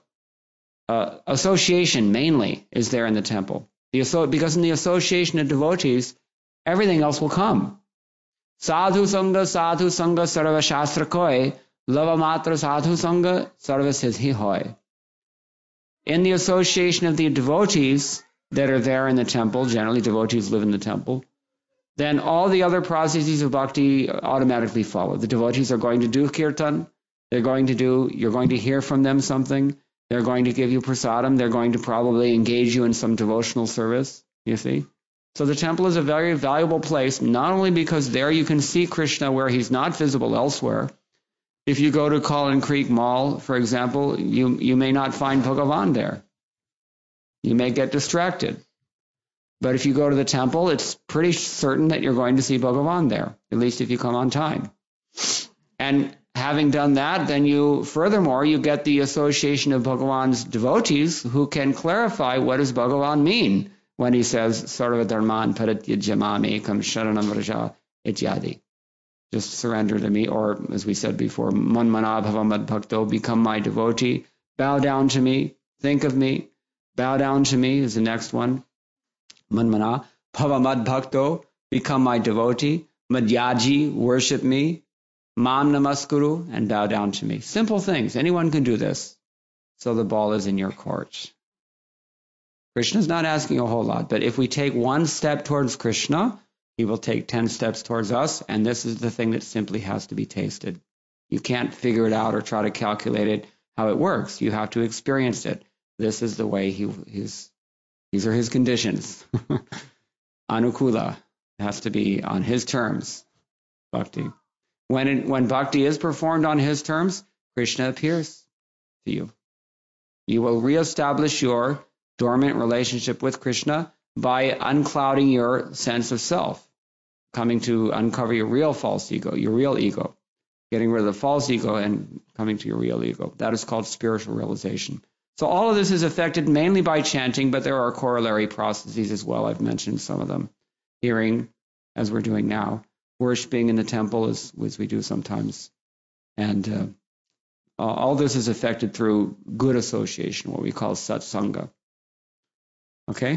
association mainly is there in the temple. Because in the association of devotees, everything else will come. Sadhu Sangha Sarva Shastra Koi, Lava Matra Sadhu Sangha Sarva Siddhi Hoy. In the association of the devotees that are there in the temple, generally devotees live in the temple, then all the other processes of bhakti automatically follow. The devotees are going to do kirtan, you're going to hear from them something, they're going to give you prasadam, they're going to probably engage you in some devotional service, you see. So the temple is a very valuable place, not only because there you can see Krishna where he's not visible elsewhere. If you go to Collin Creek Mall, for example, you may not find Bhagavan there. You may get distracted. But if you go to the temple, it's pretty certain that you're going to see Bhagavan there, at least if you come on time. And having done that, then furthermore, you get the association of Bhagavan's devotees who can clarify what does Bhagavan mean when he says, Sarva Dharman Parityajamami Kam Sharanam Vraja Ityadi. Just surrender to me, or as we said before, Manmana Bhavamad Bhakto, become my devotee, bow down to me, think of me, bow down to me is the next one. Manmana Bhavamad Bhakto, become my devotee, Madhyaji, worship me, Mam Namaskuru, and bow down to me. Simple things. Anyone can do this. So the ball is in your court. Krishna's not asking a whole lot, but if we take one step towards Krishna, he will take 10 steps towards us, and this is the thing that simply has to be tasted. You can't figure it out or try to calculate it, how it works. You have to experience it. This is the way these are his conditions. Anukula has to be on his terms, bhakti. When bhakti is performed on his terms, Krishna appears to you. You will reestablish your dormant relationship with Krishna by unclouding your sense of self, coming to uncover your real false ego, your real ego, getting rid of the false ego and coming to your real ego. That is called spiritual realization. So all of this is affected mainly by chanting, but there are corollary processes as well. I've mentioned some of them. Hearing, as we're doing now, worshiping in the temple, as we do sometimes. And all this is affected through good association, what we call satsanga. Okay?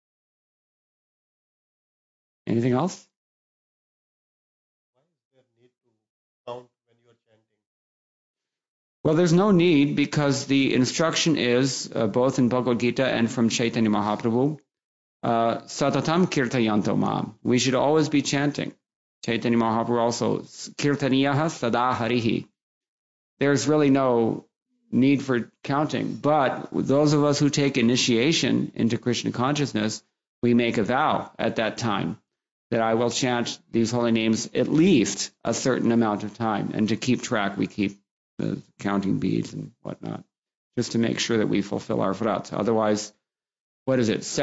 Anything else? Why is there need to count when you are chanting? Well, there's no need because the instruction is, both in Bhagavad Gita and from Chaitanya Mahaprabhu, Satatam Kirtayanto Mam. We should always be chanting. Chaitanya Mahaprabhu also, Kirtaniyaha Sada Harihi. There's really no need for counting. But those of us who take initiation into Krishna consciousness, we make a vow at that time that I will chant these holy names at least a certain amount of time. And to keep track, we keep the counting beads and whatnot, just to make sure that we fulfill our vrat. Otherwise, what is it?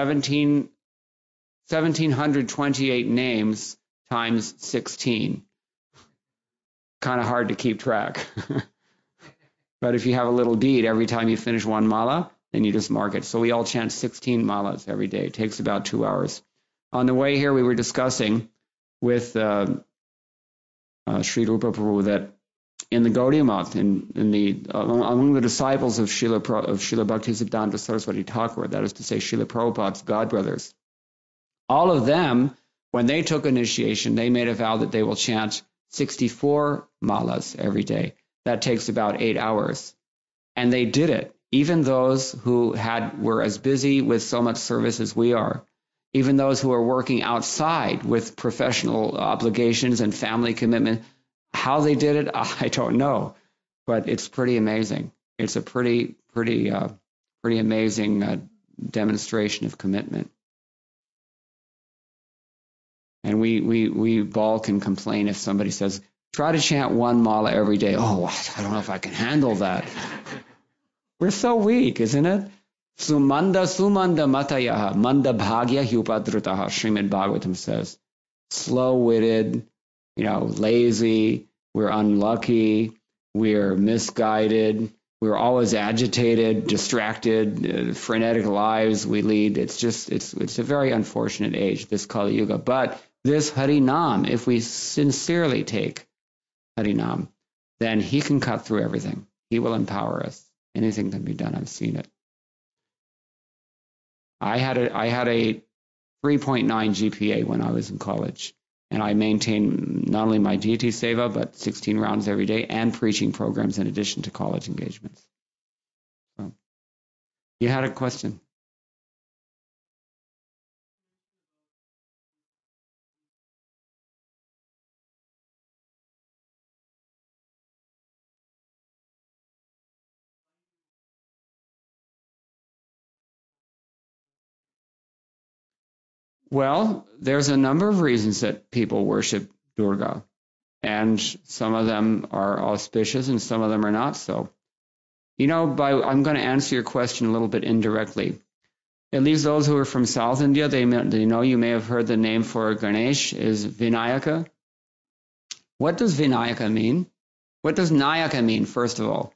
1,728 names times 16. Kind of hard to keep track. But if you have a little bead every time you finish one mala, then you just mark it. So we all chant 16 malas every day. It takes about 2 hours. On the way here, we were discussing with Sri Rupa Prabhu that in the Gaudiya Math, among the disciples of Srila Bhaktisiddhanta Saraswati Thakur, that is to say Srila Prabhupada's godbrothers, all of them, when they took initiation, they made a vow that they will chant 64 malas every day. That takes about 8 hours. And they did it. Even those who were as busy with so much service as we are, even those who are working outside with professional obligations and family commitment, how they did it, I don't know. But it's pretty amazing. It's a pretty amazing demonstration of commitment. And we all can complain if somebody says, try to chant one mala every day. Oh, I don't know if I can handle that. We're so weak, isn't it? Sumanda sumanda matayaha manda bhagya hyupadrutaha, Srimad Bhagavatam says. Slow-witted, lazy, we're unlucky, we're misguided, we're always agitated, distracted, frenetic lives we lead. It's a very unfortunate age, this Kali Yuga. But this Harinam, if we sincerely take Harinam, then he can cut through everything. He will empower us. Anything can be done. I've seen it. I had a 3.9 GPA when I was in college, and I maintained not only my deity seva, but 16 rounds every day and preaching programs in addition to college engagements. So, you had a question? Well, there's a number of reasons that people worship Durga, and some of them are auspicious and some of them are not so. I'm going to answer your question a little bit indirectly. At least those who are from South India, they know you may have heard the name for Ganesh is Vinayaka. What does Vinayaka mean? What does Nayaka mean, first of all?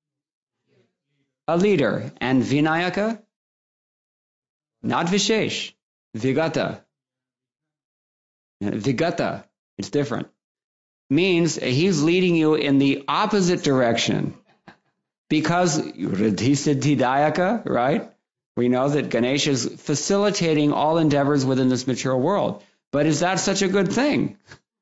A leader. And Vinayaka? Not Vishesh. Vigata. Vigata. It's different. Means he's leading you in the opposite direction. Because Riddhi Siddhi Dayaka, right? We know that Ganesh is facilitating all endeavors within this material world. But is that such a good thing?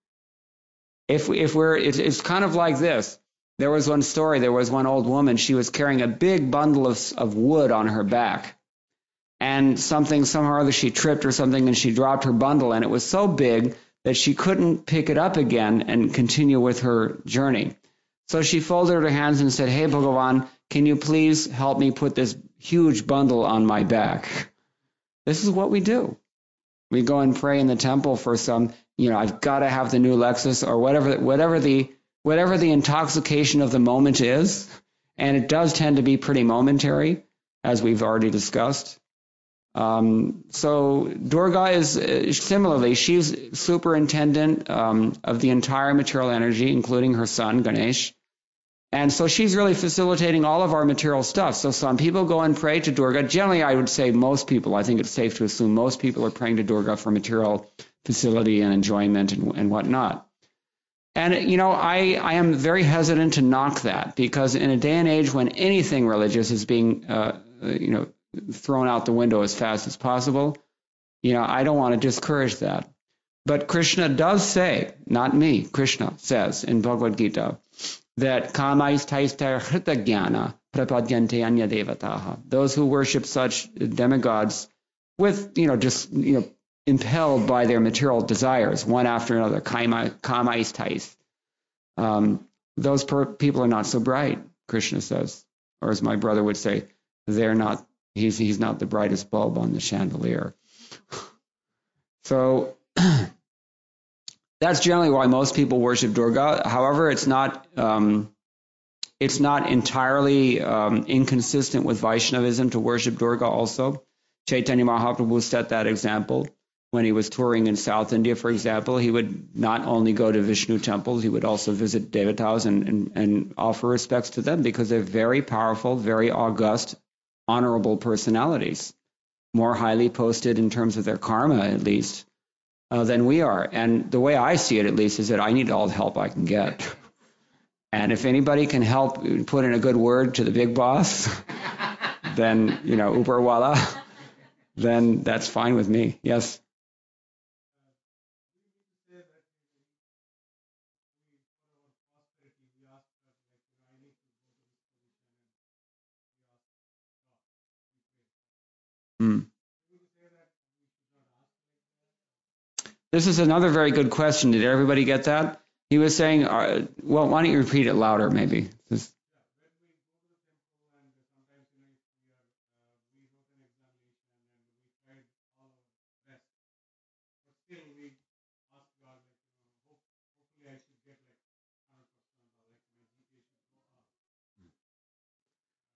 It's kind of like this. There was one story. There was one old woman. She was carrying a big bundle of wood on her back. And somehow or other she tripped or something and she dropped her bundle. And it was so big that she couldn't pick it up again and continue with her journey. So she folded her hands and said, "Hey, Bhagavan, can you please help me put this huge bundle on my back?" This is what we do. We go and pray in the temple for some, I've got to have the new Lexus or whatever the intoxication of the moment is. And it does tend to be pretty momentary, as we've already discussed. So Durga is similarly, she's superintendent of the entire material energy, including her son, Ganesh. And so she's really facilitating all of our material stuff. So some people go and pray to Durga. Generally, I would say most people, I think it's safe to assume most people are praying to Durga for material facility and enjoyment and whatnot. And, I am very hesitant to knock that because in a day and age when anything religious is being, thrown out the window as fast as possible, I don't want to discourage that. But Krishna does say, not me, Krishna says in Bhagavad Gita, that kamaistaistharhita jnana prapadyante anya devataha. Those who worship such demigods with, impelled by their material desires, one after another, kamaistais. Those people are not so bright, Krishna says. Or as my brother would say, they're not, he's not the brightest bulb on the chandelier. So that's generally why most people worship Durga. However, it's not entirely inconsistent with Vaishnavism to worship Durga also. Chaitanya Mahaprabhu set that example. When he was touring in South India, for example, he would not only go to Vishnu temples, he would also visit devatas and offer respects to them because they're very powerful, very august, honorable personalities, more highly posted in terms of their karma, at least, than we are. And the way I see it, at least, is that I need all the help I can get. And if anybody can help put in a good word to the big boss, then, Uparwala, then that's fine with me. Yes? This is another very good question. Did everybody get that? He was saying, well, why don't you repeat it louder, maybe?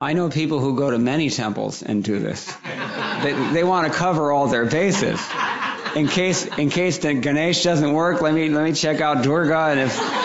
I know people who go to many temples and do this. They want to cover all their bases. In case the Ganesh doesn't work, let me check out Durga, and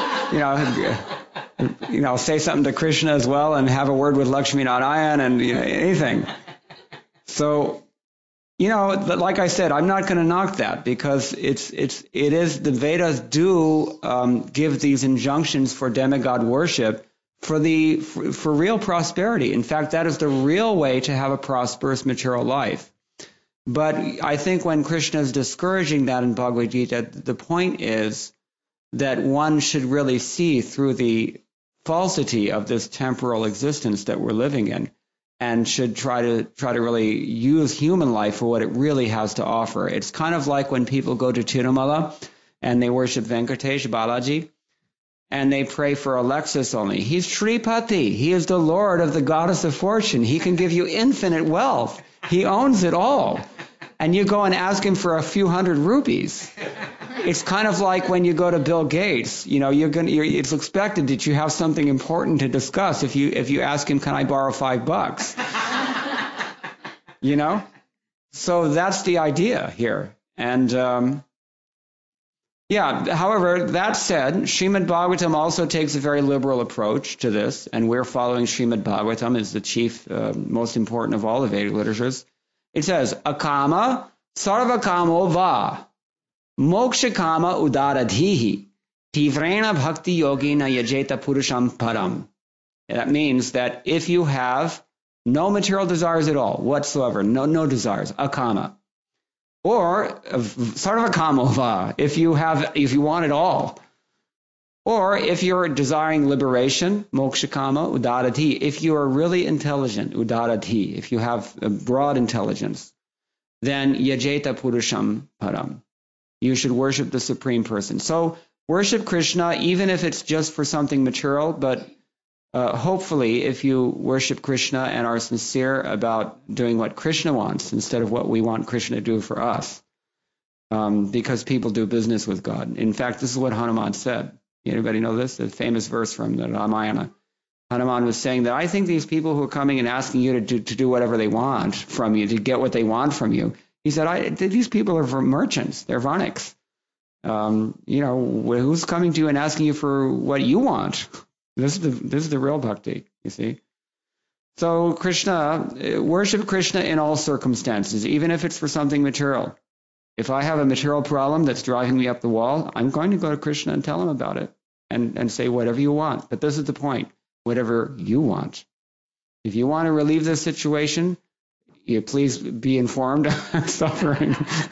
if say something to Krishna as well, and have a word with Lakshmi Narayan, and anything. So, like I said, I'm not going to knock that, because the Vedas do give these injunctions for demigod worship for real prosperity. In fact, that is the real way to have a prosperous material life. But I think when Krishna is discouraging that in Bhagavad Gita, the point is that one should really see through the falsity of this temporal existence that we're living in, and should try to really use human life for what it really has to offer. It's kind of like when people go to Tirumala and they worship Venkatesh Balaji, and they pray for Alexis only. He's Shripati. He is the Lord of the goddess of fortune. He can give you infinite wealth. He owns it all. And you go and ask him for a few hundred rupees. It's kind of like when you go to Bill Gates. It's expected that you have something important to discuss if you ask him, can I borrow $5? So that's the idea here. And however, that said, Srimad Bhagavatam also takes a very liberal approach to this, and we're following Srimad Bhagavatam as the chief, most important of all the Vedic literatures. It says, akama sarvakamo va mokshakama udaradhihi tivrena bhakti yogina yajeta purusham param. That means that if you have no material desires at all whatsoever, no desires, akama, or sarvakamo va, if you want it all, or if you're desiring liberation, mokshakama udaradhi, if you are really intelligent, udaradhi, if you have a broad intelligence, then yajeta purusham param. You should worship the Supreme Person. So worship Krishna, even if it's just for something material, but hopefully if you worship Krishna and are sincere about doing what Krishna wants instead of what we want Krishna to do for us, because people do business with God. In fact, this is what Hanuman said. Anybody know this? The famous verse from the Ramayana. Hanuman was saying that I think these people who are coming and asking you to do whatever they want from you, to get what they want from you, he said, these people are merchants. They're varniks. Who's coming to you and asking you for what you want? This is the real bhakti, you see. So worship Krishna in all circumstances, even if it's for something material. If I have a material problem that's driving me up the wall, I'm going to go to Krishna and tell him about it and say whatever you want. But this is the point, whatever you want. If you want to relieve this situation, you please be informed of suffering.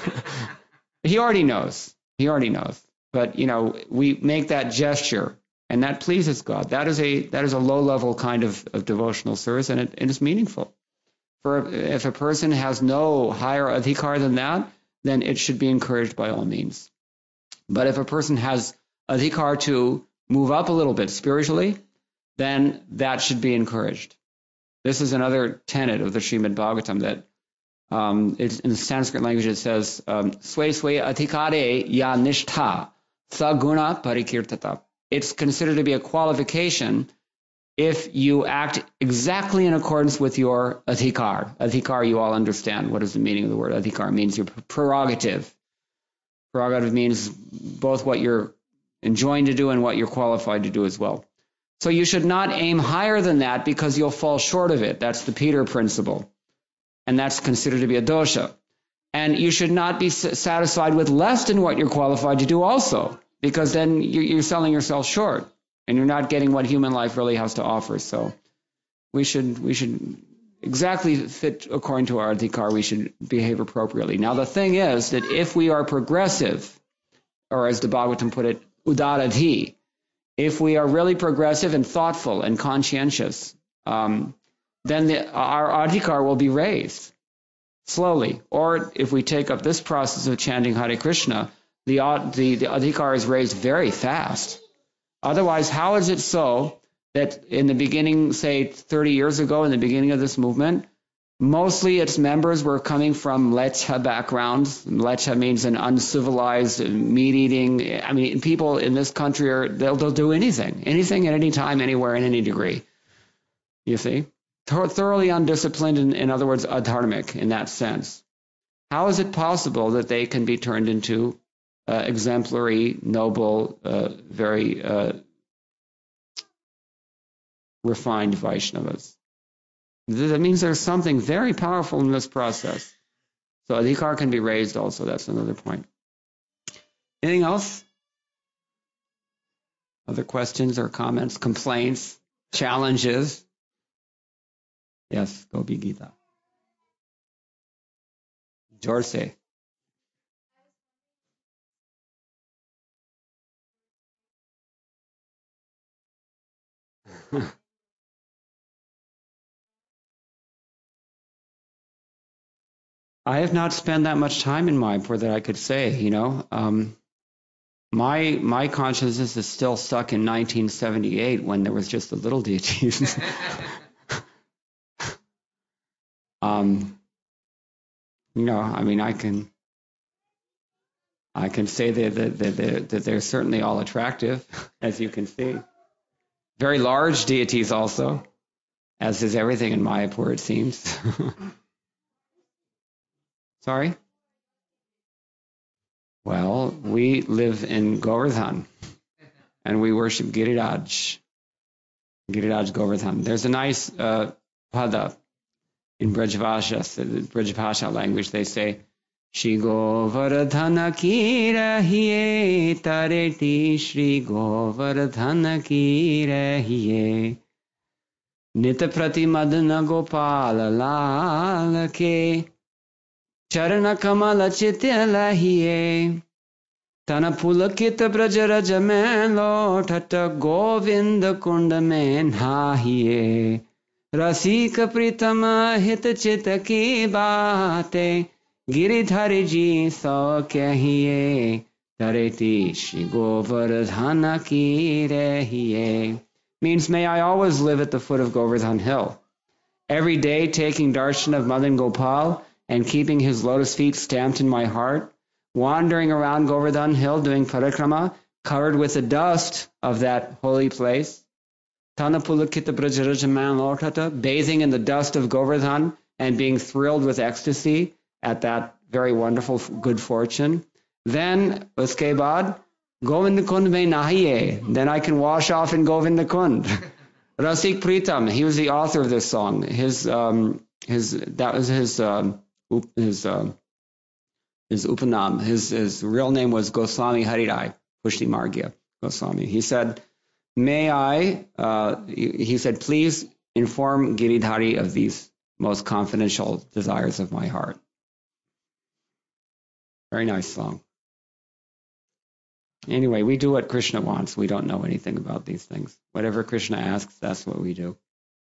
He already knows. But, we make that gesture, and that pleases God. That is a low-level kind of devotional service, and it's meaningful. If a person has no higher adhikar than that, then it should be encouraged by all means. But if a person has adhikar to move up a little bit spiritually, then that should be encouraged. This is another tenet of the Srimad Bhagavatam that it's in the Sanskrit language it says, Sway sway adhikare ya nishtha saguna parikirtata. It's considered to be a qualification if you act exactly in accordance with your adhikar. Adhikar, you all understand. What is the meaning of the word adhikar? It means your prerogative. Prerogative means both what you're enjoined to do and what you're qualified to do as well. So you should not aim higher than that because you'll fall short of it. That's the Peter principle. And that's considered to be a dosha. And you should not be satisfied with less than what you're qualified to do also, because then you're selling yourself short and you're not getting what human life really has to offer. So we should exactly fit according to our adhikar. We should behave appropriately. Now, the thing is that if we are progressive, or as the Bhagavatam put it, udaradhi, if we are really progressive and thoughtful and conscientious, then our adhikar will be raised slowly. Or if we take up this process of chanting Hare Krishna, the adhikar is raised very fast. Otherwise, how is it so that in the beginning, say 30 years ago, in the beginning of this movement, mostly its members were coming from lecha backgrounds? Lecha means an uncivilized, meat-eating. I mean, people in this country they'll do anything at any time, anywhere, in any degree. You see? thoroughly undisciplined, in other words, adharmic in that sense. How is it possible that they can be turned into exemplary, noble, very refined Vaishnavas? That means there's something very powerful in this process. So adhikar can be raised also. That's another point. Anything else? Other questions or comments, complaints, challenges? Yes, Gopi Gita. Jorse. I have not spent that much time in Mayapur that I could say, my consciousness is still stuck in 1978 when there was just the little deities. I can say that they're certainly all attractive, as you can see. Very large deities also, as is everything in Mayapur, it seems. Sorry? Well, we live in Govardhan, and we worship Giriraj Govardhan. There's a nice pada in Brajbhasha language. They say, Shri Govardhana ki rahiye, tareti Shri Govardhana ki rahiye, Nita prati madana gopala lal ke, Charana kamala chitya lahiye, Tana pulakit brajaraja mein lotata, Govinda kunda mein nahiye, Rasika pritama hit chita ki baate, Giridhari ji so kyahiye, Tareti Shri Govardhana ki rahiye. Means, may I always live at the foot of Govardhan Hill, every day taking darshan of Madan Gopal and keeping his lotus feet stamped in my heart, wandering around Govardhan Hill doing parikrama, covered with the dust of that holy place, Tanapulakita Brajarajaman Lortata, bathing in the dust of Govardhan and being thrilled with ecstasy at that very wonderful good fortune. Then, uske baad, Govinda Kund mein nahiye. Then I can wash off in Govinda Kund. Rasik Pritam, he was the author of this song. His upanam. His real name was Goswami Harirai Pushti Margya Goswami. He said, he said, please inform Giridhari of these most confidential desires of my heart. Very nice song. Anyway, we do what Krishna wants. We don't know anything about these things. Whatever Krishna asks, that's what we do.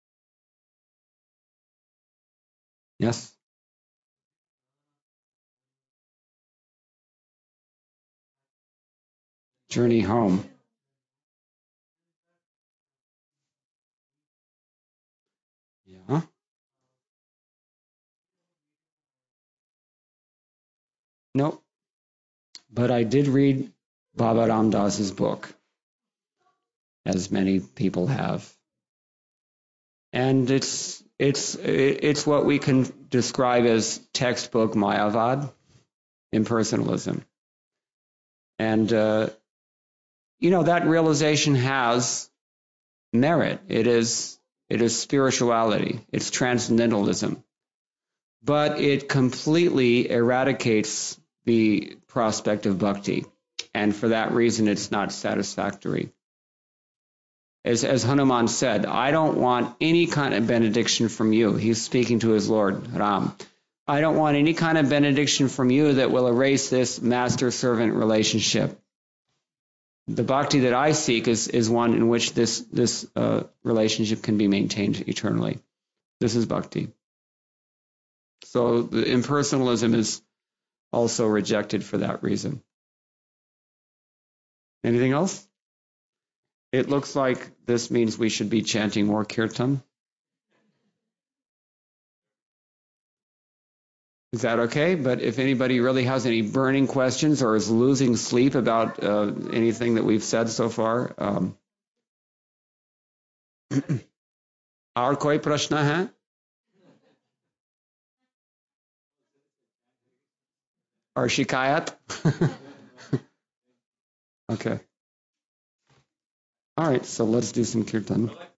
Yes? Journey home. Yeah. Nope. But I did read Baba Ram Das's book, as many people have. And it's what we can describe as textbook Mayavad, impersonalism. And, that realization has merit. It is spirituality. It's transcendentalism. But it completely eradicates the prospect of bhakti. And for that reason, it's not satisfactory. As Hanuman said, I don't want any kind of benediction from you. He's speaking to his Lord, Ram. I don't want any kind of benediction from you that will erase this master-servant relationship. The bhakti that I seek is one in which this relationship can be maintained eternally. This is bhakti. So the impersonalism is also rejected for that reason. Anything else? It looks like this means we should be chanting more kirtan. Is that okay? But if anybody really has any burning questions or is losing sleep about anything that we've said so far, और कोई प्रश्न है? और शिकायत? Okay. All right, so let's do some kirtan.